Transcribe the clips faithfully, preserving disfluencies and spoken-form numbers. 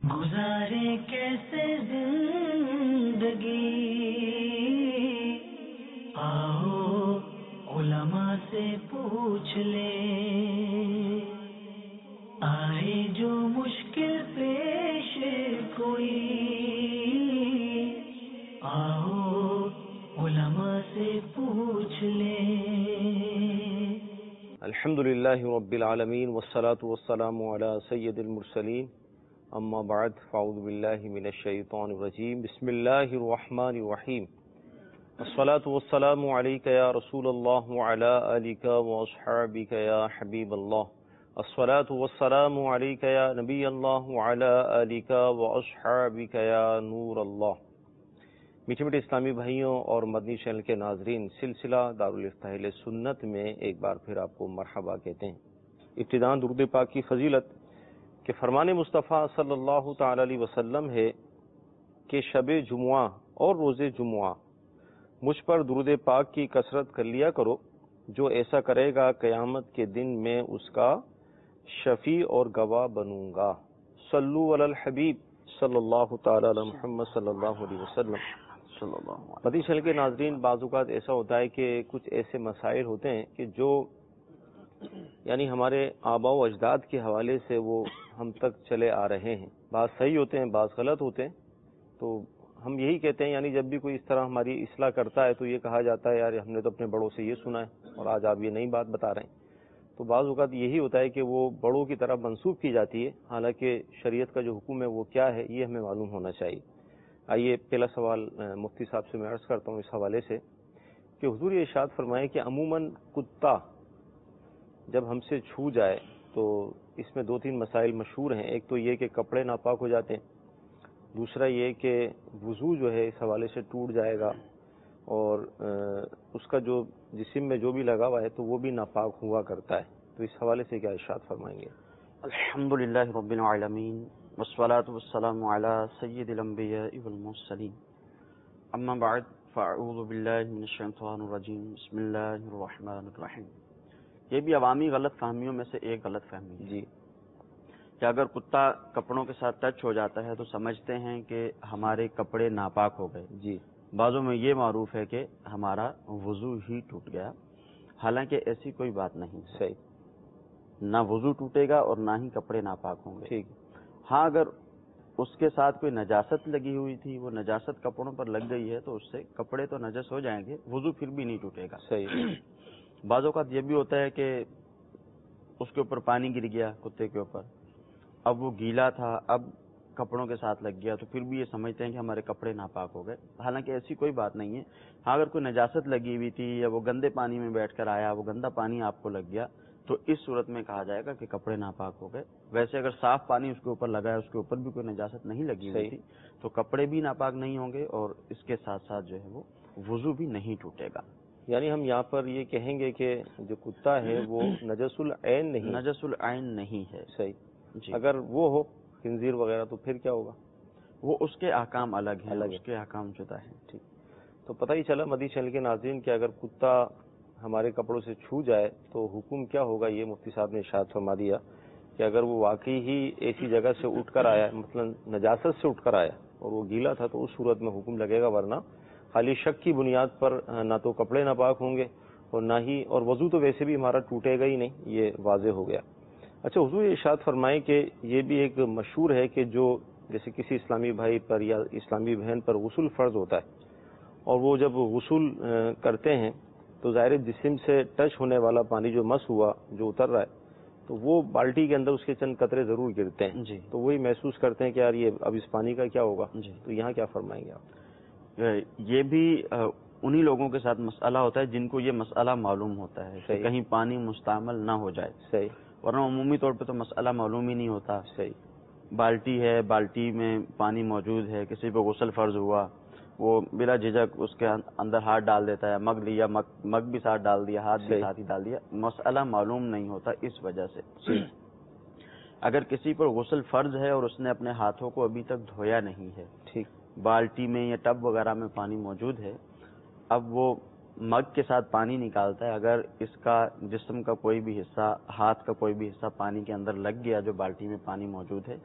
گزارے کیسے زندگی، آؤ علماء سے پوچھ لیں، آئے جو مشکل پیش کوئی، آؤ علماء سے پوچھ لیں۔ الحمدللہ رب العالمین والصلاة والسلام علی سید المرسلین، اما بعد فاعوذ باللہ من الشیطان الرجیم، بسم اللہ الرحمن الرحیم، الصلاة والسلام علیک یا رسول اللہ وعلی آلک واصحابک یا حبیب اللہ، الصلاة والسلام علیک یا نبی اللہ وعلی آلک واصحابک یا نور اللہ۔ میٹھے میٹھے اسلامی بھائیوں اور مدنی چینل کے ناظرین، سلسلہ دارالفتہ اہل سنت میں ایک بار پھر آپ کو مرحبا کہتے ہیں۔ ابتداءً درود پاک کی فضیلت کہ فرمان مصطفیٰ صلی اللہ تعالی علیہ وسلم ہے کہ شب جمعہ اور روز جمعہ مجھ پر درود پاک کی کثرت کر لیا کرو، جو ایسا کرے گا قیامت کے دن میں اس کا شفیع اور گواہ بنوں گا۔ صلو علی الحبیب صلی اللہ تعالی علی محمد صلی اللہ علیہ وسلم۔ مدنی چینل کے ناظرین، بعض اوقات ایسا ہوتا ہے کہ کچھ ایسے مسائل ہوتے ہیں کہ جو یعنی ہمارے آباء و اجداد کے حوالے سے وہ ہم تک چلے آ رہے ہیں، بعض صحیح ہوتے ہیں بعض غلط ہوتے ہیں، تو ہم یہی کہتے ہیں یعنی جب بھی کوئی اس طرح ہماری اصلاح کرتا ہے تو یہ کہا جاتا ہے یار ہم نے تو اپنے بڑوں سے یہ سنا ہے اور آج آپ یہ نئی بات بتا رہے ہیں۔ تو بعض اوقات یہی ہوتا ہے کہ وہ بڑوں کی طرف منسوب کی جاتی ہے، حالانکہ شریعت کا جو حکم ہے وہ کیا ہے یہ ہمیں معلوم ہونا چاہیے۔ آئیے پہلا سوال مفتی صاحب سے میں عرض کرتا ہوں اس حوالے سے کہ حضور یہ ارشاد فرمائے کہ عموماً کتا جب ہم سے چھو جائے تو اس میں دو تین مسائل مشہور ہیں۔ ایک تو یہ کہ کپڑے ناپاک ہو جاتے ہیں، دوسرا یہ کہ وضو جو ہے اس حوالے سے ٹوٹ جائے گا، اور اس کا جو جسم میں جو بھی لگا ہوا ہے تو وہ بھی ناپاک ہوا کرتا ہے۔ تو اس حوالے سے کیا ارشاد فرمائیں گے؟ الحمدللہ رب العالمین والصلاة والسلام علی سید الانبیاء والمرسلین، اما بعد فاعوذ باللہ من الشیطان الرجیم، بسم اللہ الرحمن الرحیم۔ یہ بھی عوامی غلط فہمیوں میں سے ایک غلط فہمی ہے جی کہ اگر کتا کپڑوں کے ساتھ ٹچ ہو جاتا ہے تو سمجھتے ہیں کہ ہمارے کپڑے ناپاک ہو گئے جی بعضوں میں یہ معروف ہے کہ ہمارا وضو ہی ٹوٹ گیا، حالانکہ ایسی کوئی بات نہیں، صحیح نہ وضو ٹوٹے گا اور نہ ہی کپڑے ناپاک ہوں گے۔ ٹھیک، ہاں اگر اس کے ساتھ کوئی نجاست لگی ہوئی تھی، وہ نجاست کپڑوں پر لگ گئی ہے تو اس سے کپڑے تو نجس ہو جائیں گے، وضو پھر بھی نہیں ٹوٹے گا۔ صحیح، بعض اوقات یہ بھی ہوتا ہے کہ اس کے اوپر پانی گر گیا کتے کے اوپر، اب وہ گیلا تھا، اب کپڑوں کے ساتھ لگ گیا تو پھر بھی یہ سمجھتے ہیں کہ ہمارے کپڑے ناپاک ہو گئے، حالانکہ ایسی کوئی بات نہیں ہے۔ ہاں اگر کوئی نجاست لگی ہوئی تھی یا وہ گندے پانی میں بیٹھ کر آیا، وہ گندا پانی آپ کو لگ گیا تو اس صورت میں کہا جائے گا کہ کپڑے ناپاک ہو گئے۔ ویسے اگر صاف پانی اس کے اوپر لگا ہے، اس کے اوپر بھی کوئی نجاست نہیں لگی ہوئی تھی تو کپڑے بھی ناپاک نہیں ہوں گے اور اس کے ساتھ ساتھ جو ہے وہ وضو بھی نہیں ٹوٹے گا۔ یعنی ہم یہاں پر یہ کہیں گے کہ جو کتا ہے وہ نجس العین نہیں، نجس العین نہیں ہے۔ صحیح جی، اگر وہ ہو خنزیر وغیرہ تو پھر کیا ہوگا؟ وہ اس کے احکام الگ ہیں، الگ اس کے احکام جدا ہیں۔ ٹھیک، تو پتہ ہی چلا مدنی چینل کے ناظرین کہ اگر کتا ہمارے کپڑوں سے چھو جائے تو حکم کیا ہوگا، یہ مفتی صاحب نے ارشاد فرما دیا کہ اگر وہ واقعی ہی ایسی جگہ سے اٹھ کر آیا، مثلا نجاست سے اٹھ کر آیا اور وہ گیلا تھا تو اس صورت میں حکم لگے گا، ورنہ خالی شک کی بنیاد پر نہ تو کپڑے ناپاک ہوں گے اور نہ ہی اور وضو تو ویسے بھی ہمارا ٹوٹے گا ہی نہیں، یہ واضح ہو گیا۔ اچھا حضور ارشاد فرمائیں کہ یہ بھی ایک مشہور ہے کہ جو جیسے کسی اسلامی بھائی پر یا اسلامی بہن پر غسل فرض ہوتا ہے اور وہ جب غسل کرتے ہیں تو ظاہر جسم سے ٹچ ہونے والا پانی جو مس ہوا جو اتر رہا ہے تو وہ بالٹی کے اندر اس کے چند قطرے ضرور گرتے ہیں جی، تو وہی محسوس کرتے ہیں کہ یار یہ اب اس پانی کا کیا ہوگا جی، تو یہاں کیا فرمائیں گے آپ؟ یہ بھی انہی لوگوں کے ساتھ مسئلہ ہوتا ہے جن کو یہ مسئلہ معلوم ہوتا ہے کہ کہیں پانی مستعمل نہ ہو جائے، صحیح، ورنہ عمومی طور پہ تو مسئلہ معلوم ہی نہیں ہوتا۔ صحیح، بالٹی ہے، بالٹی میں پانی موجود ہے، کسی پہ غسل فرض ہوا، وہ بلا جھجک اس کے اندر ہاتھ ڈال دیتا ہے، مگ لیا، مگ مگ بھی ساتھ ڈال دیا، ہاتھ بھی ساتھ ہی ڈال دیا، مسئلہ معلوم نہیں ہوتا اس وجہ سے۔ اگر کسی پر غسل فرض ہے اور اس نے اپنے ہاتھوں کو ابھی تک دھویا نہیں ہے، ٹھیک، بالٹی میں یا ٹب وغیرہ میں پانی موجود ہے، اب وہ مگ کے ساتھ پانی نکالتا ہے، اگر اس کا جسم کا کوئی بھی حصہ، ہاتھ کا کوئی بھی حصہ پانی کے اندر لگ گیا جو بالٹی میں پانی موجود ہے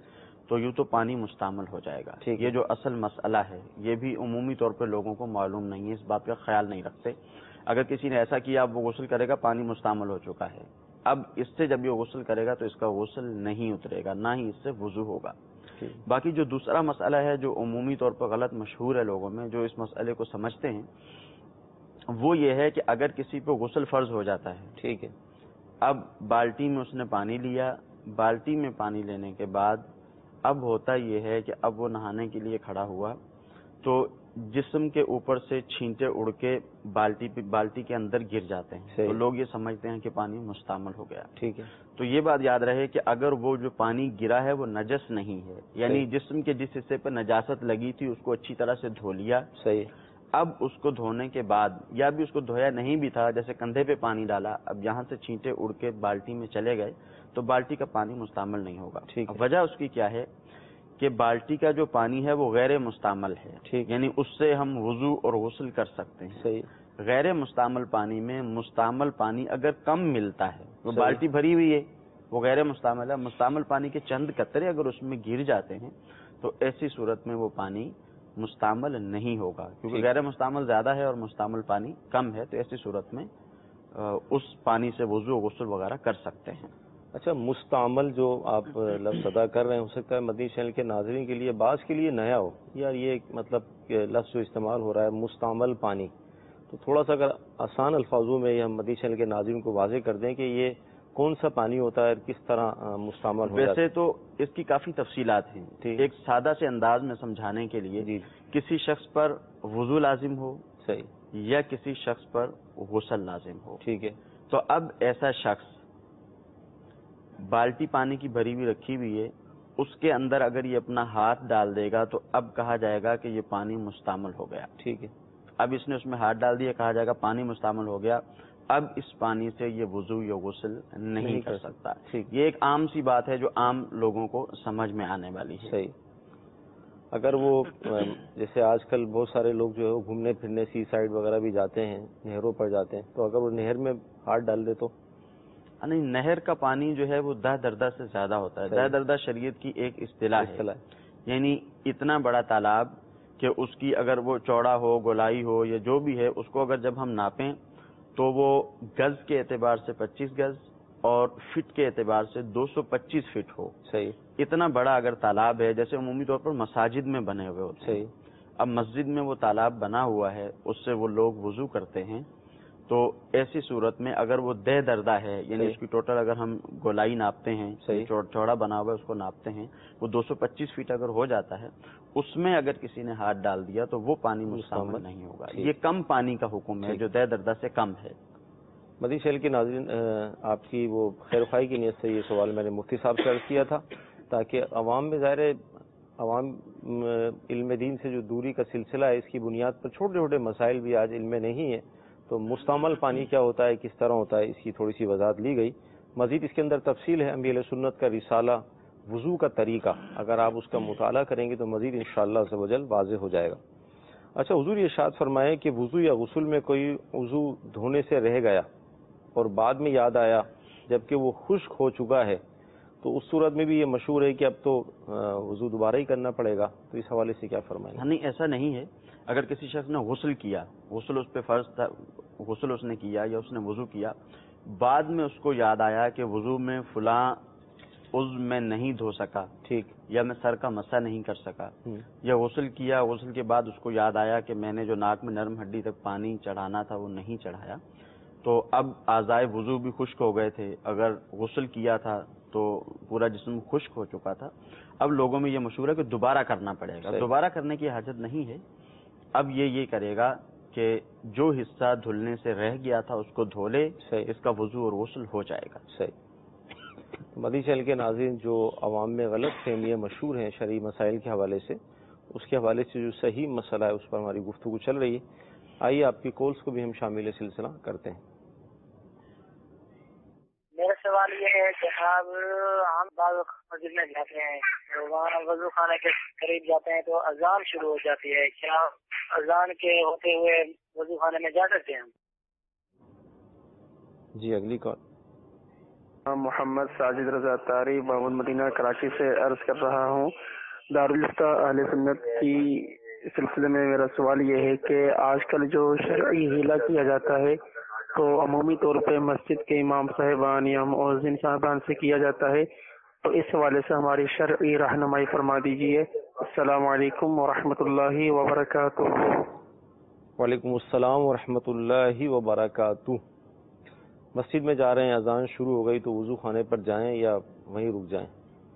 تو یوں تو پانی مستعمل ہو جائے گا. یہ جو اصل مسئلہ ہے یہ بھی عمومی طور پہ لوگوں کو معلوم نہیں ہے، اس بات کا خیال نہیں رکھتے. اگر کسی نے ایسا کیا اب وہ غسل کرے گا، پانی مستعمل ہو چکا ہے، اب اس سے جب یہ غسل کرے گا تو اس کا غسل نہیں اترے گا، نہ ہی اس سے وضو ہوگا. باقی جو دوسرا مسئلہ ہے جو عمومی طور پر غلط مشہور ہے لوگوں میں، جو اس مسئلے کو سمجھتے ہیں، وہ یہ ہے کہ اگر کسی پہ غسل فرض ہو جاتا ہے، ٹھیک ہے، اب بالٹی میں اس نے پانی لیا، بالٹی میں پانی لینے کے بعد اب ہوتا یہ ہے کہ اب وہ نہانے کے لیے کھڑا ہوا تو جسم کے اوپر سے چھینٹے اڑ کے بالٹی بالٹی کے اندر گر جاتے ہیں، تو لوگ یہ سمجھتے ہیں کہ پانی مستعمل ہو گیا. ٹھیک ہے، تو یہ بات یاد رہے کہ اگر وہ جو پانی گرا ہے وہ نجس نہیں ہے، یعنی جسم کے جس حصے پہ نجاست لگی تھی اس کو اچھی طرح سے دھو لیا. صحیح. اب اس کو دھونے کے بعد یا بھی اس کو دھویا نہیں بھی تھا، جیسے کندھے پہ پانی ڈالا، اب یہاں سے چھینٹے اڑ کے بالٹی میں چلے گئے تو بالٹی کا پانی مستعمل نہیں ہوگا. وجہ اس کی کیا ہے کہ بالٹی کا جو پانی ہے وہ غیر مستعمل ہے، یعنی اس سے ہم وضو اور غسل کر سکتے ہیں. صحیح. غیر مستعمل پانی میں مستعمل پانی اگر کم ملتا ہے، وہ بالٹی بھری ہوئی ہے، وہ غیر مستعمل ہے، مستعمل پانی کے چند قطرے اگر اس میں گر جاتے ہیں تو ایسی صورت میں وہ پانی مستعمل نہیں ہوگا، کیونکہ غیر مستعمل زیادہ ہے اور مستعمل پانی کم ہے، تو ایسی صورت میں اس پانی سے وضو غسل وغیرہ کر سکتے ہیں. اچھا، مستعمل جو آپ لفظ ادا کر رہے ہیں، ہو سکتا ہے مدنی چینل کے ناظرین کے لیے بعض کے لیے نیا ہو، یار یہ مطلب کہ لفظ جو استعمال ہو رہا ہے مستعمل پانی، تو تھوڑا سا اگر آسان الفاظوں میں یہ ہم مدنی چینل کے ناظرین کو واضح کر دیں کہ یہ کون سا پانی ہوتا ہے اور کس طرح مستعمل ہو جاتا ہے. ویسے تو اس کی کافی تفصیلات ہیں، ایک سادہ سے انداز میں سمجھانے کے لیے جی. کسی شخص پر وضو لازم ہو، صحیح، یا کسی شخص پر غسل لازم ہو، ٹھیک ہے، تو اب ایسا شخص بالٹی پانی کی بھری ہوئی رکھی ہوئی ہے، اس کے اندر اگر یہ اپنا ہاتھ ڈال دے گا تو اب کہا جائے گا کہ یہ پانی مستعمل ہو گیا. ٹھیک ہے، اب اس نے اس میں ہاتھ ڈال دیا، کہا جائے گا پانی مستعمل ہو گیا. اب اس پانی سے یہ وضو یا غسل نہیں, نہیں کر سکتا. یہ ایک عام سی بات ہے جو عام لوگوں کو سمجھ میں آنے والی ہے. صحیح. اگر وہ جیسے آج کل بہت سارے لوگ جو ہے وہ گھومنے پھرنے سی سائڈ وغیرہ بھی جاتے ہیں، نہروں پر جاتے ہیں، تو اگر وہ نہر میں ہاتھ ڈال دے تو نہیں، نہر کا پانی جو ہے وہ دہ دردہ سے زیادہ ہوتا ہے. دہ دردہ شریعت کی ایک اصطلاح ہے، یعنی اتنا بڑا تالاب کہ اس کی اگر وہ چوڑا ہو، گولائی ہو یا جو بھی ہے، اس کو اگر جب ہم ناپیں تو وہ گز کے اعتبار سے پچیس گز اور فٹ کے اعتبار سے دو سو پچیس فٹ ہو. صحیح. اتنا بڑا اگر تالاب ہے، جیسے عمومی طور پر مساجد میں بنے ہوئے ہوتے ہیں. صحیح. اب مسجد میں وہ تالاب بنا ہوا ہے، اس سے وہ لوگ وضو کرتے ہیں، تو ایسی صورت میں اگر وہ دہ دردہ ہے، یعنی اس کی ٹوٹل اگر ہم گولائی ناپتے ہیں، چوڑا بنا ہوا ہے اس کو ناپتے ہیں، وہ دو سو پچیس فٹ اگر ہو جاتا ہے، اس میں اگر کسی نے ہاتھ ڈال دیا تو وہ پانی مستعمل نہیں ہوگا. یہ کم پانی کا حکم ہے جو دہ دردہ سے کم ہے. مدنی چینل کے ناظرین، آپ کی وہ خیر خواہی کی نیت سے یہ سوال میں نے مفتی صاحب سے عرض کیا تھا تاکہ عوام میں ظاہر عوام علم دین سے جو دوری کا سلسلہ ہے، اس کی بنیاد پر چھوٹے چھوٹے مسائل بھی آج علم میں نہیں ہے. تو مستعمل پانی کیا ہوتا ہے، کس طرح ہوتا ہے، اس کی تھوڑی سی وضاحت لی گئی. مزید اس کے اندر تفصیل ہے. انبیاء علیہ سنت کا رسالہ وضو کا طریقہ، اگر آپ اس کا مطالعہ کریں گے تو مزید انشاءاللہ عز و جل واضح ہو جائے گا. اچھا، حضور یہ ارشاد فرمائے کہ وضو یا غسل میں کوئی عضو دھونے سے رہ گیا اور بعد میں یاد آیا جبکہ وہ خشک ہو چکا ہے، تو اس صورت میں بھی یہ مشہور ہے کہ اب تو وضو دوبارہ ہی کرنا پڑے گا، تو اس حوالے سے کیا فرمائیں؟ نہیں، ایسا نہیں ہے. اگر کسی شخص نے غسل کیا، غسل اس پہ فرض تھا، غسل اس نے کیا یا اس نے وضو کیا، بعد میں اس کو یاد آیا کہ وضو میں فلاں عضو میں نہیں دھو سکا، ٹھیک، یا میں سر کا مسح نہیں کر سکا، یا غسل کیا، غسل کے بعد اس کو یاد آیا کہ میں نے جو ناک میں نرم ہڈی تک پانی چڑھانا تھا وہ نہیں چڑھایا، تو اب اعضائے وضو بھی خشک ہو گئے تھے. اگر غسل کیا تھا تو پورا جسم خشک ہو چکا تھا. اب لوگوں میں یہ مشہور ہے کہ دوبارہ کرنا پڑے گا. دوبارہ کرنے کی حاجت نہیں ہے. اب یہ یہ کرے گا کہ جو حصہ دھلنے سے رہ گیا تھا اس کو دھو لے، اس کا وضو اور غسل ہو جائے گا. صحیح. مدنی چینل کے ناظرین، جو عوام میں غلط فہمیاں مشہور ہیں شرعی مسائل کے حوالے سے، اس کے حوالے سے جو صحیح مسئلہ ہے اس پر ہماری گفتگو چل رہی ہے. آئیے آپ کی کالز کو بھی ہم شامل سلسلہ کرتے ہیں. میرا سوال یہ ہے کہ آپ ہم بعض مسجد میں جاتے ہیں، وہاں وضو خانے کے قریب جاتے ہیں تو اذان شروع ہو جاتی ہے، کیا اذان کے ہوتے ہوئے وضو خانے میں جا سکتے ہیں؟ جی، اگلی کال. محمد ساجد رضا طاری محمد مدینہ کراچی سے عرض کر رہا ہوں. دارالفتہ اہل سنت کی سلسلے میں میرا سوال یہ ہے کہ آج کل جو شرعی ہیلہ کیا جاتا ہے تو عمومی طور پہ مسجد کے امام صاحبان یا مؤذن صاحبان سے کیا جاتا ہے، تو اس حوالے سے ہماری شرعی رہنمائی فرما دیجیے. السلام علیکم ورحمۃ اللہ وبرکاتہ. وعلیکم السلام ورحمۃ اللہ وبرکاتہ. مسجد میں جا رہے ہیں، اذان شروع ہو گئی تو وضو خانے پر جائیں یا وہیں رک جائیں؟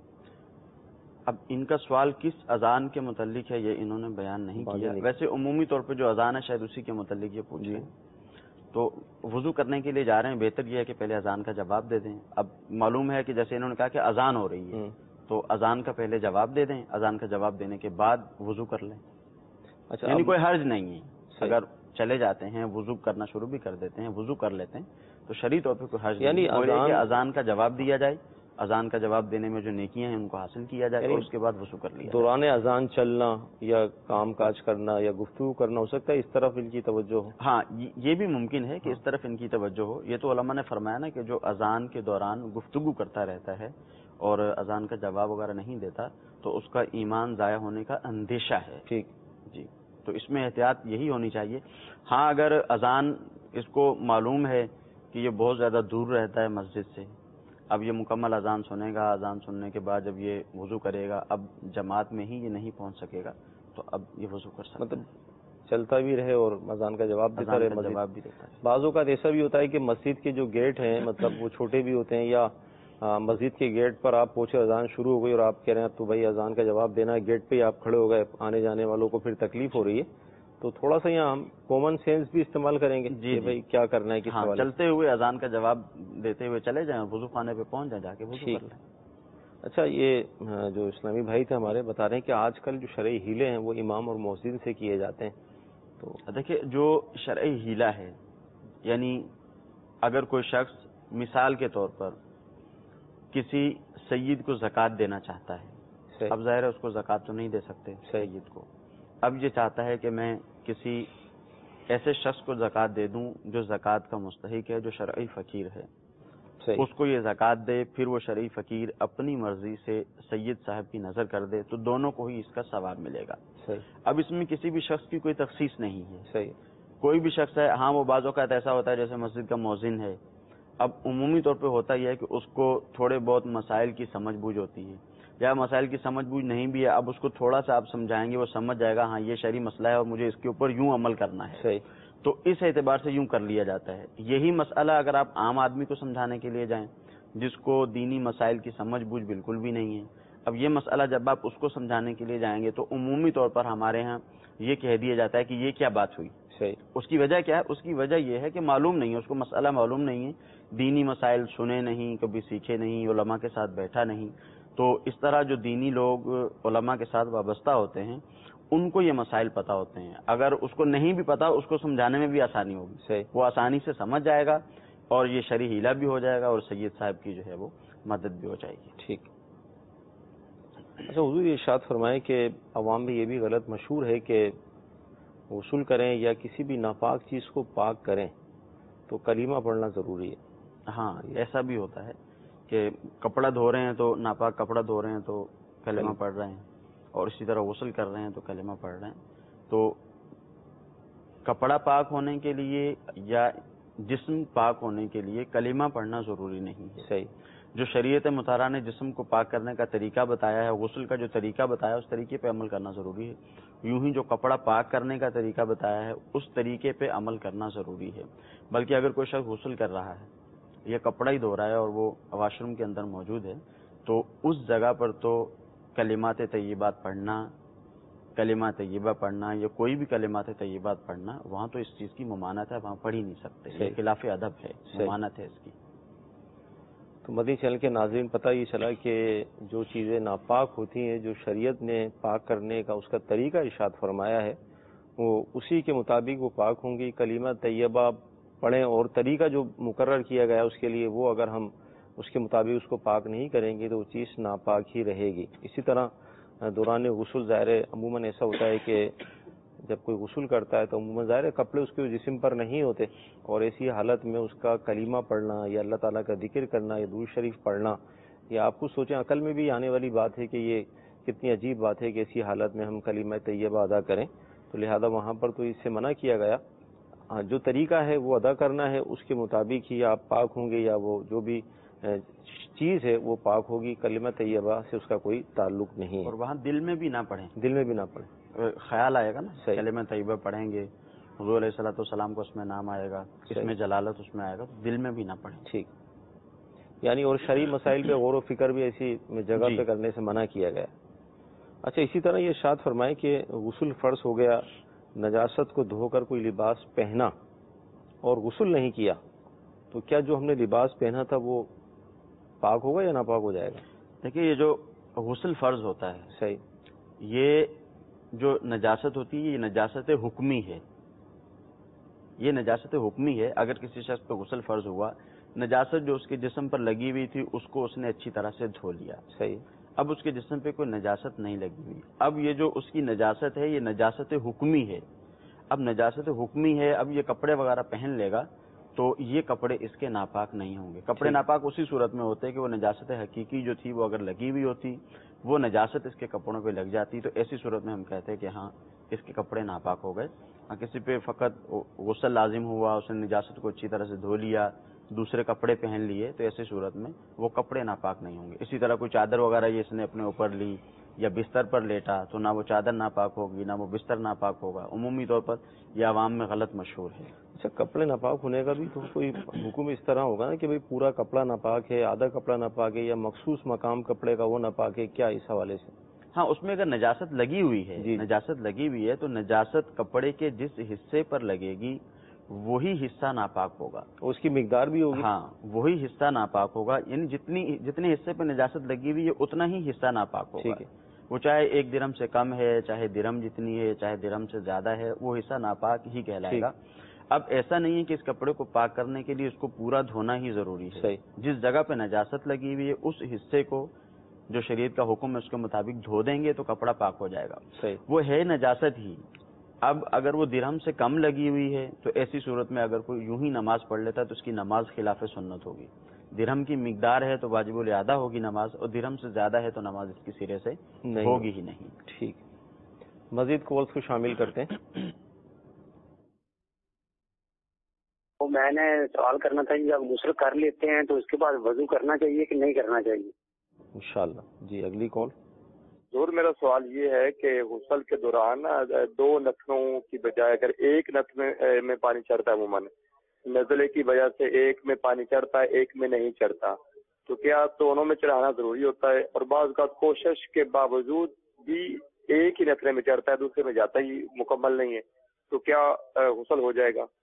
اب ان کا سوال کس اذان کے متعلق ہے یہ انہوں نے بیان نہیں کیا. ویسے عمومی طور پہ جو اذان ہے شاید اسی کے متعلق یہ پوچھ رہے ہیں. تو وضو کرنے کے لیے جا رہے ہیں، بہتر یہ ہے کہ پہلے اذان کا جواب دے دیں. اب معلوم ہے کہ جیسے انہوں نے کہا کہ اذان ہو رہی ہے تو اذان کا پہلے جواب دے دیں، اذان کا جواب دینے کے بعد وضو کر لیں. اچھا، یعنی کوئی حرج نہیں ہے. اگر چلے جاتے ہیں وضو کرنا شروع بھی کر دیتے ہیں، وضو کر لیتے ہیں تو شرعی طور پہ کوئی حرج نہیں. یعنی اذان کا جواب دیا جائے، اذان کا جواب دینے میں جو نیکیاں ہیں ان کو حاصل کیا جائے اور اس کے بعد وضو کر لیا. دوران اذان چلنا یا کام کاج کرنا یا گفتگو کرنا ہو سکتا ہے، اس طرف ان کی توجہ ہو. ہاں، یہ بھی ممکن ہے کہ اس طرف ان کی توجہ ہو. یہ تو علماء نے فرمایا نا کہ جو اذان کے دوران گفتگو کرتا رہتا ہے اور اذان کا جواب وغیرہ نہیں دیتا تو اس کا ایمان ضائع ہونے کا اندیشہ ہے. ٹھیک جی، تو اس میں احتیاط یہی ہونی چاہیے. ہاں، اگر اذان اس کو معلوم ہے کہ یہ بہت زیادہ دور رہتا ہے مسجد سے، اب یہ مکمل اذان سنے گا، اذان سننے کے بعد جب یہ وضو کرے گا، اب جماعت میں ہی یہ نہیں پہنچ سکے گا تو اب یہ وضو کر سکتا ہے. مطلب چلتا بھی رہے اور اذان کا جواب دیتا رہے. جواب بھی دیتا ہے. بعض اوقات ایسا بھی ہوتا ہے کہ مسجد کے جو گیٹ ہیں مطلب وہ چھوٹے بھی ہوتے ہیں، یا مسجد کے گیٹ پر آپ پہنچے، اذان شروع ہو گئی اور آپ کہہ رہے ہیں اب تو بھائی اذان کا جواب دینا ہے، گیٹ پہ ہی آپ کھڑے ہو گئے، آنے جانے والوں کو پھر تکلیف ہو رہی ہے. تو تھوڑا سا یہاں ہم کامن سینس بھی استعمال کریں گے کہ بھائی کیا کرنا ہے کس حوالے سے. چلتے ہوئے اذان کا جواب دیتے ہوئے چلے جائیں، وضو خانے پہ پہنچ جائیں، جا کے وضو کر لیں. اچھا، یہ جو اسلامی بھائی تھے ہمارے بتا رہے ہیں کہ آج کل جو شرعی ہیلے ہیں وہ امام اور مؤذن سے کیے جاتے ہیں. تو دیکھیں، جو شرعی ہیلہ ہے، یعنی اگر کوئی شخص مثال کے طور پر کسی سید کو زکوٰۃ دینا چاہتا ہے، اب ظاہر ہے اس کو زکوٰۃ تو نہیں دے سکتے سید کو، اب یہ چاہتا ہے کہ میں کسی ایسے شخص کو زکوٰۃ دے دوں جو زکوٰۃ کا مستحق ہے، جو شرعی فقیر ہے، اس کو یہ زکوٰۃ دے، پھر وہ شرعی فقیر اپنی مرضی سے سید صاحب کی نظر کر دے تو دونوں کو ہی اس کا ثواب ملے گا. اب اس میں کسی بھی شخص کی کوئی تخصیص نہیں ہے. صحیح. کوئی بھی شخص ہے، ہاں وہ بعض اوقات ایسا ہوتا ہے جیسے مسجد کا مؤذن ہے، اب عمومی طور پہ ہوتا یہ ہے کہ اس کو تھوڑے بہت مسائل کی سمجھ بوجھ ہوتی ہے، یا مسائل کی سمجھ بوجھ نہیں بھی ہے، اب اس کو تھوڑا سا آپ سمجھائیں گے وہ سمجھ جائے گا، ہاں یہ شرعی مسئلہ ہے اور مجھے اس کے اوپر یوں عمل کرنا ہے. صحیح. تو اس اعتبار سے یوں کر لیا جاتا ہے. یہی مسئلہ اگر آپ عام آدمی کو سمجھانے کے لیے جائیں جس کو دینی مسائل کی سمجھ بوجھ بالکل بھی نہیں ہے، اب یہ مسئلہ جب آپ اس کو سمجھانے کے لیے جائیں گے تو عمومی طور پر ہمارے ہاں یہ کہہ دیا جاتا ہے کہ یہ کیا بات ہوئی. صحیح. اس کی وجہ کیا ہے؟ اس کی وجہ یہ ہے کہ معلوم نہیں ہے، اس کو مسئلہ معلوم نہیں ہے، دینی مسائل سنے نہیں، کبھی سیکھے نہیں، علماء کے ساتھ بیٹھا نہیں. تو اس طرح جو دینی لوگ علماء کے ساتھ وابستہ ہوتے ہیں ان کو یہ مسائل پتہ ہوتے ہیں. اگر اس کو نہیں بھی پتہ اس کو سمجھانے میں بھی آسانی ہوگی. صحیح. وہ آسانی سے سمجھ جائے گا اور یہ شرعی ہیلہ بھی ہو جائے گا اور سید صاحب کی جو ہے وہ مدد بھی ہو جائے گی. ٹھیک. اچھا، حضور یہ ارشاد فرمائے کہ عوام میں یہ بھی غلط مشہور ہے کہ غسل کریں یا کسی بھی ناپاک چیز کو پاک کریں تو کلمہ پڑھنا ضروری ہے. ہاں، ایسا بھی ہوتا ہے کہ کپڑا دھو رہے ہیں تو ناپاک کپڑا دھو رہے ہیں تو کلمہ پڑھ رہے ہیں، اور اسی طرح غسل کر رہے ہیں تو کلمہ پڑھ رہے ہیں. تو کپڑا پاک ہونے کے لیے یا جسم پاک ہونے کے لیے کلمہ پڑھنا ضروری نہیں ہے. صحیح. جو شریعت مطہرہ نے جسم کو پاک کرنے کا طریقہ بتایا ہے، غسل کا جو طریقہ بتایا ہے اس طریقے پہ عمل کرنا ضروری ہے. یوں ہی جو کپڑا پاک کرنے کا طریقہ بتایا ہے اس طریقے پہ عمل کرنا ضروری ہے. بلکہ اگر کوئی شخص غسل کر رہا ہے یا کپڑا ہی دھو رہا ہے اور وہ واش روم کے اندر موجود ہے تو اس جگہ پر تو کلمات طیبات پڑھنا، کلمہ طیبہ پڑھنا یا کوئی بھی کلمات طیبات پڑھنا، وہاں تو اس چیز کی ممانعت ہے، وہاں پڑھ ہی نہیں سکتے. یہ خلاف ادب ہے، ممانعت ہے اس کی. تو مدنی چینل کے ناظرین، پتہ یہ چلا کہ جو چیزیں ناپاک ہوتی ہیں جو شریعت نے پاک کرنے کا اس کا طریقہ ارشاد فرمایا ہے وہ اسی کے مطابق وہ پاک ہوں گی. کلمہ طیبہ پڑھیں اور طریقہ جو مقرر کیا گیا اس کے لیے وہ اگر ہم اس کے مطابق اس کو پاک نہیں کریں گے تو وہ چیز ناپاک ہی رہے گی. اسی طرح دوران غسل ظاہر عموماً ایسا ہوتا ہے کہ جب کوئی غسل کرتا ہے تو عموماً ظاہر ہے کپڑے اس کے جسم پر نہیں ہوتے، اور ایسی حالت میں اس کا کلمہ پڑھنا یا اللہ تعالیٰ کا ذکر کرنا یا درود شریف پڑھنا، یہ آپ خود سوچیں عقل میں بھی آنے والی بات ہے کہ یہ کتنی عجیب بات ہے کہ ایسی حالت میں ہم کلمہ طیبہ ادا کریں. تو لہذا وہاں پر تو اس سے منع کیا گیا. جو طریقہ ہے وہ ادا کرنا ہے، اس کے مطابق ہی آپ پاک ہوں گے، یا وہ جو بھی چیز ہے وہ پاک ہوگی. کلمہ طیبہ سے اس کا کوئی تعلق نہیں ہے. اور وہاں دل میں بھی نہ پڑھیں، دل میں بھی نہ پڑھیں. خیال آئے گا نا، صحیح. کلمہ طیبہ پڑھیں گے، حضور علیہ الصلوۃ والسلام کو اس میں نام آئے گا، اس میں جلالت اس میں آئے گا، دل میں بھی نہ پڑھیں. ٹھیک. یعنی اور شرعی مسائل پہ غور و فکر بھی ایسی جگہ جی. پہ کرنے سے منع کیا گیا. اچھا، اسی طرح یہ ارشاد فرمائیں کہ غسل فرض ہو گیا، نجاست کو دھو کر کوئی لباس پہنا اور غسل نہیں کیا، تو کیا جو ہم نے لباس پہنا تھا وہ پاک ہوگا یا ناپاک ہو جائے گا؟ دیکھیے، یہ جو غسل فرض ہوتا ہے، صحیح، یہ جو نجاست ہوتی ہے یہ نجاست حکمی ہے. یہ نجاست حکمی ہے. اگر کسی شخص پہ غسل فرض ہوا، نجاست جو اس کے جسم پر لگی ہوئی تھی اس کو اس نے اچھی طرح سے دھو لیا. صحیح. اب اس کے جسم پہ کوئی نجاست نہیں لگی ہوئی. اب یہ جو اس کی نجاست ہے یہ نجاست حکمی ہے. اب نجاست حکمی ہے، اب یہ کپڑے وغیرہ پہن لے گا تو یہ کپڑے اس کے ناپاک نہیں ہوں گے. کپڑے ناپاک اسی صورت میں ہوتے کہ وہ نجاست حقیقی جو تھی وہ اگر لگی ہوئی ہوتی، وہ نجاست اس کے کپڑوں پہ لگ جاتی، تو ایسی صورت میں ہم کہتے ہیں کہ ہاں اس کے کپڑے ناپاک ہو گئے. ہاں، کسی پہ فقط غسل لازم ہوا، اس نے نجاست کو اچھی طرح سے دھو لیا، دوسرے کپڑے پہن لیے، تو ایسی صورت میں وہ کپڑے ناپاک نہیں ہوں گے. اسی طرح کوئی چادر وغیرہ یہ اس نے اپنے اوپر لی یا بستر پر لیٹا تو نہ وہ چادر ناپاک ہوگی نہ وہ بستر ناپاک ہوگا. عمومی طور پر یہ عوام میں غلط مشہور ہے. اچھا، کپڑے ناپاک ہونے کا بھی تو کوئی حکم اس طرح ہوگا نا کہ بھئی پورا کپڑا ناپاک ہے، آدھا کپڑا ناپاک ہے، یا مخصوص مقام کپڑے کا وہ ناپاک ہے، کیا اس حوالے سے؟ ہاں، اس میں اگر نجاست لگی ہوئی ہے، جی. نجاست لگی ہوئی ہے تو نجاست کپڑے کے جس حصے پر لگے گی وہی حصہ ناپاک ہوگا. اس کی مقدار بھی ہوگی؟ ہاں، وہی حصہ ناپاک ہوگا. یعنی جتنی جتنے حصے پہ نجاست لگی ہوئی ہے اتنا ہی حصہ ناپاک ہوگا. ٹھیک ہے. وہ چاہے ایک درہم سے کم ہے، چاہے درہم جتنی ہے، چاہے درہم سے زیادہ ہے، وہ حصہ ناپاک ہی کہلائے گا. اب ایسا نہیں ہے کہ اس کپڑے کو پاک کرنے کے لیے اس کو پورا دھونا ہی ضروری ہے. صحیح. جس جگہ پہ نجاست لگی ہوئی ہے اس حصے کو جو شریعت کا حکم ہے اس کے مطابق دھو دیں گے تو کپڑا پاک ہو جائے گا. صحیح. وہ ہے نجاست ہی. اب اگر وہ درہم سے کم لگی ہوئی ہے تو ایسی صورت میں اگر کوئی یوں ہی نماز پڑھ لیتا ہے تو اس کی نماز خلاف سنت ہوگی. درہم کی مقدار ہے تو واجب الادا ہوگی نماز، اور درہم سے زیادہ ہے تو نماز اس کی سرے سے ہوگی ہی نہیں. ٹھیک. مزید کالز کو شامل کرتے ہیں. میں نے سوال کرنا تھا، جب غسل کر لیتے ہیں تو اس کے بعد وضو کرنا چاہیے کہ نہیں کرنا چاہیے؟ انشاءاللہ. جی، اگلی کال. ضرور. میرا سوال یہ ہے کہ غسل کے دوران دو نتنوں کی بجائے اگر ایک نتنے میں پانی چڑھتا ہے، عموماً نزلے کی وجہ سے ایک میں پانی چڑھتا ہے ایک میں نہیں چڑھتا، تو کیا دونوں میں چڑھانا ضروری ہوتا ہے؟ اور بعض کا کوشش کے باوجود بھی ایک ہی نتنے میں چڑھتا ہے دوسرے میں جاتا ہی مکمل نہیں ہے، تو کیا غسل ہو جائے گا؟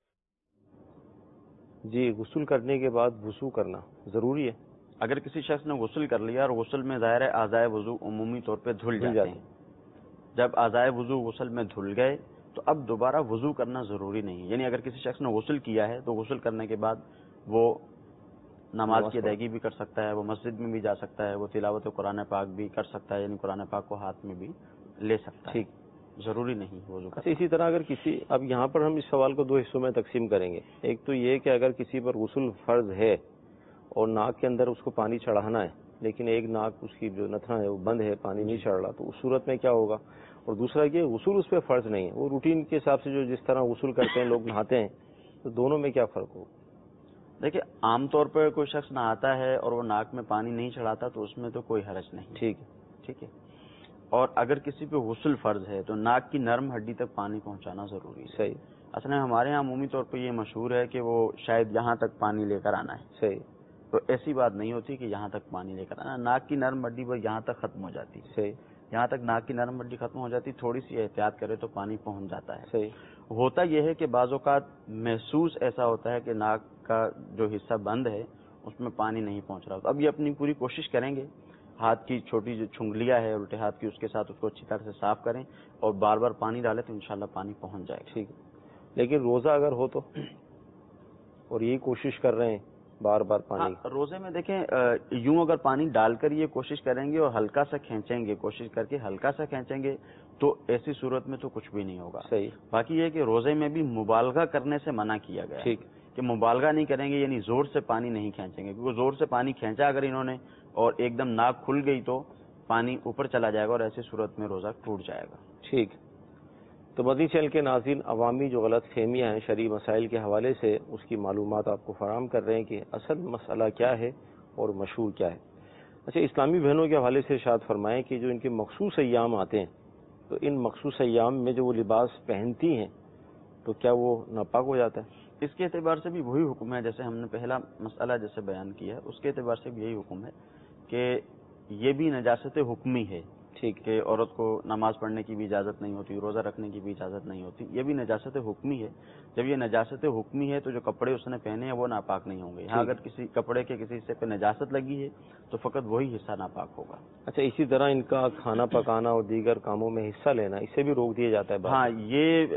جی، غسل کرنے کے بعد وضو کرنا ضروری ہے. اگر کسی شخص نے غسل کر لیا اور غسل میں ظاہر ہے اعضائے وضو عمومی طور پہ دھل جاتے ہیں، جب اعضائے وضو غسل میں دھل گئے تو اب دوبارہ وضو کرنا ضروری نہیں. یعنی اگر کسی شخص نے غسل کیا ہے تو غسل کرنے کے بعد وہ نماز کی ادائیگی بھی کر سکتا ہے، وہ مسجد میں بھی جا سکتا ہے، وہ تلاوت قرآن پاک بھی کر سکتا ہے، یعنی قرآن پاک کو ہاتھ میں بھی لے سکتا ہے. ٹھیک، ضروری نہیں وضو. اچھا، اسی طرح اگر کسی، اب یہاں پر ہم اس سوال کو دو حصوں میں تقسیم کریں گے. ایک تو یہ کہ اگر کسی پر غسل فرض ہے اور ناک کے اندر اس کو پانی چڑھانا ہے لیکن ایک ناک اس کی جو نتنا ہے وہ بند ہے، پانی نہیں چڑھ رہا، تو اس صورت میں کیا ہوگا؟ اور دوسرا یہ غسل اس پہ فرض نہیں ہے، وہ روٹین کے حساب سے جو جس طرح غسل کرتے ہیں لوگ نہاتے ہیں، تو دونوں میں کیا فرق ہوگا؟ دیکھیں، عام طور پر کوئی شخص نہاتا ہے اور وہ ناک میں پانی نہیں چڑھاتا تو اس میں تو کوئی حرج نہیں. ٹھیک ہے. ٹھیک ہے. اور اگر کسی پہ غسل فرض ہے تو ناک کی نرم ہڈی تک پانی پہنچانا ضروری ہے. صحیح. اصل میں ہمارے ہاں عمومی طور پہ یہ مشہور ہے کہ وہ شاید یہاں تک پانی لے کر آنا ہے. صحیح. تو ایسی بات نہیں ہوتی کہ یہاں تک پانی لے کر آنا. ناک کی نرم ہڈی پر یہاں تک ختم ہو جاتی. صحیح. یہاں تک ناک کی نرم ہڈی ختم ہو جاتی، تھوڑی سی احتیاط کرے تو پانی پہنچ جاتا ہے. صحیح. ہوتا یہ ہے کہ بعض اوقات محسوس ایسا ہوتا ہے کہ ناک کا جو حصہ بند ہے اس میں پانی نہیں پہنچ رہا. تو اب یہ اپنی پوری کوشش کریں گے، ہاتھ کی چھوٹی جو چھنگلیاں ہے الٹے ہاتھ کی اس کے ساتھ اس کو اچھی طرح سے صاف کریں اور بار بار پانی ڈالیں تو انشاءاللہ پانی پہنچ جائے گا. ٹھیک ہے. لیکن روزہ اگر ہو تو، اور یہی کوشش کر رہے ہیں بار بار پانی؟ ہاں، روزے میں دیکھیں یوں اگر پانی ڈال کر یہ کوشش کریں گے اور ہلکا سا کھینچیں گے، کوشش کر کے ہلکا سا کھینچیں گے تو ایسی صورت میں تو کچھ بھی نہیں ہوگا. صحیح. باقی یہ کہ روزے میں بھی مبالغہ کرنے سے منع کیا گیا. ٹھیک. کہ مبالغہ نہیں کریں گے، یعنی زور سے پانی نہیں کھینچیں گے، کیونکہ زور سے پانی کھینچا اگر انہوں نے اور ایک دم ناک کھل گئی تو پانی اوپر چلا جائے گا اور ایسی صورت میں روزہ ٹوٹ جائے گا. ٹھیک. تو مدنی چینل کے ناظرین، عوامی جو غلط فہمیاں ہیں شرعی مسائل کے حوالے سے، اس کی معلومات آپ کو فراہم کر رہے ہیں کہ اصل مسئلہ کیا ہے اور مشہور کیا ہے. اچھا، اسلامی بہنوں کے حوالے سے ارشاد فرمائیں کہ جو ان کے مخصوص ایام آتے ہیں تو ان مخصوص ایام میں جو وہ لباس پہنتی ہیں تو کیا وہ ناپاک ہو جاتا ہے؟ اس کے اعتبار سے بھی وہی حکم ہے جیسے ہم نے پہلا مسئلہ جیسے بیان کیا ہے، اس کے اعتبار سے بھی یہی حکم ہے کہ یہ بھی نجاست حکمی ہے. ٹھیک. کہ عورت کو نماز پڑھنے کی بھی اجازت نہیں ہوتی، روزہ رکھنے کی بھی اجازت نہیں ہوتی، یہ بھی نجاست حکمی ہے. جب یہ نجاست حکمی ہے تو جو کپڑے اس نے پہنے ہیں وہ ناپاک نہیں ہوں گے. ہاں، اگر کسی کپڑے کے کسی حصے پہ نجاست لگی ہے تو فقط وہی حصہ ناپاک ہوگا. اچھا، اسی طرح ان کا کھانا پکانا اور دیگر کاموں میں حصہ لینا، اس سے بھی روک دیا جاتا ہے؟ ہاں، یہ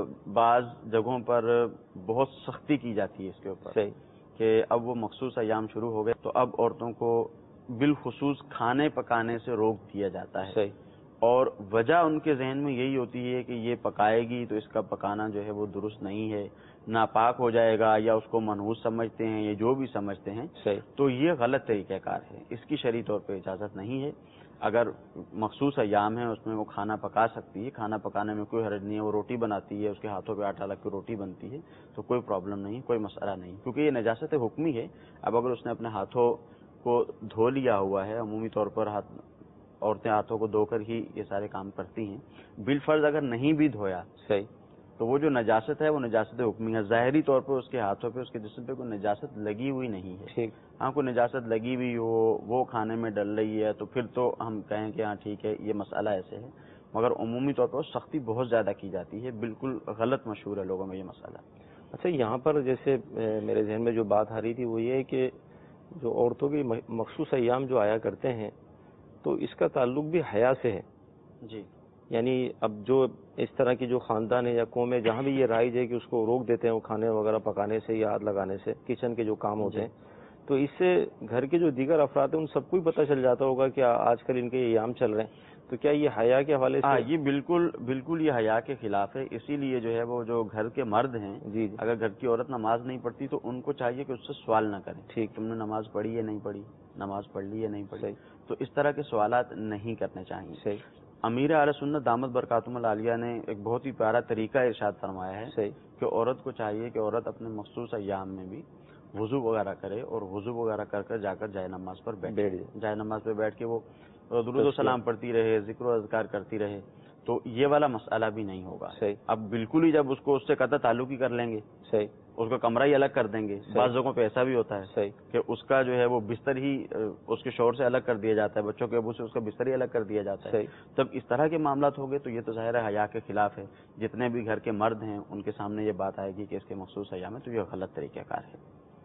بعض جگہوں پر بہت سختی کی جاتی ہے اس کے اوپر. صحیح. کہ اب وہ مخصوص ایام شروع ہو گئے تو اب عورتوں کو بالخصوص کھانے پکانے سے روک دیا جاتا ہے. صحیح. اور وجہ ان کے ذہن میں یہی ہوتی ہے کہ یہ پکائے گی تو اس کا پکانا جو ہے وہ درست نہیں ہے، ناپاک ہو جائے گا، یا اس کو منحوس سمجھتے ہیں، یہ جو بھی سمجھتے ہیں. صحیح. تو یہ غلط طریقہ کار ہے، اس کی شرعی طور پہ اجازت نہیں ہے. اگر مخصوص ایام ہے اس میں وہ کھانا پکا سکتی ہے، کھانا پکانے میں کوئی حرج نہیں ہے. وہ روٹی بناتی ہے، اس کے ہاتھوں پہ آٹا لگ کے روٹی بنتی ہے تو کوئی پرابلم نہیں، کوئی مسئلہ نہیں، کیونکہ یہ نجاست حکمی ہے. اب اگر اس نے اپنے ہاتھوں کو دھو لیا ہوا ہے، عمومی طور پر ہاتھ عورتیں ہاتھوں کو دھو کر ہی یہ سارے کام کرتی ہیں، بالفرض اگر نہیں بھی دھویا صحیح تو وہ جو نجاست ہے وہ نجاست حکمی ہے. ظاہری طور پر اس کے ہاتھوں پہ، اس کے جسم پہ کوئی نجاست لگی ہوئی نہیں ہے. ٹھیک. ہاں، کوئی نجاست لگی ہوئی ہو، وہ کھانے میں ڈل رہی ہے تو پھر تو ہم کہیں کہ ہاں ٹھیک ہے، یہ مسئلہ ایسے ہے. مگر عمومی طور پر سختی بہت زیادہ کی جاتی ہے، بالکل غلط مشہور ہے لوگوں میں یہ مسئلہ. اچھا، یہاں پر جیسے میرے ذہن میں جو بات آ رہی تھی وہ یہ ہے کہ جو عورتوں کے مخصوص ایام جو آیا کرتے ہیں تو اس کا تعلق بھی حیا سے ہے. جی. یعنی اب جو اس طرح کی جو خاندان ہے یا قوم ہے جہاں بھی یہ رائج ہے کہ اس کو روک دیتے ہیں وہ کھانے وغیرہ پکانے سے یا ہاتھ لگانے سے، کچن کے جو کام ہوتے ہیں، تو اس سے گھر کے جو دیگر افراد ہیں ان سب کو ہی پتہ چل جاتا ہوگا کہ آج کل ان کے ایام چل رہے ہیں. تو کیا یہ حیا کے حوالے سے؟ ہاں، یہ بالکل بالکل یہ حیا کے خلاف ہے. اسی لیے جو ہے وہ جو گھر کے مرد ہیں، جی جی اگر گھر کی عورت نماز نہیں پڑھتی تو ان کو چاہیے کہ اس سے سوال نہ کریں. ٹھیک. تم نے نماز پڑھی یا نہیں پڑھی، نماز پڑھ لی یا نہیں پڑھی. صحیح. تو اس طرح کے سوالات نہیں کرنے چاہیے. صحیح. امیر اہل سنت دامت برکاتہم العالیہ نے ایک بہت ہی پیارا طریقہ ارشاد فرمایا ہے. صحیح. کہ عورت کو چاہیے کہ عورت اپنے مخصوص ایام میں بھی وضو وغیرہ کرے اور وضو وغیرہ کر کر جا کر جائے نماز پر بیٹھ جائے. جائے نماز پہ بیٹھ کے وہ درود و سلام پڑھتی رہے، ذکر و اذکار کرتی رہے، تو یہ والا مسئلہ بھی نہیں ہوگا. صحیح. اب بالکل ہی جب اس کو اس سے قطع تعلق ہی کر لیں گے، صحیح، اس کا کمرہ ہی الگ کر دیں گے. بعض جگہوں پہ ایسا بھی ہوتا ہے صحیح کہ اس کا جو ہے وہ بستر ہی اس کے شوہر سے الگ کر دیا جاتا ہے، بچوں کے ابو سے اس کا بستر ہی الگ کر دیا جاتا ہے. تب اس طرح کے معاملات ہو گئے تو یہ تو ظاہر ہے حیا کے خلاف ہے. جتنے بھی گھر کے مرد ہیں ان کے سامنے یہ بات آئے گی کہ اس کے مخصوص ایام ہے تو یہ غلط طریقہ کار ہے.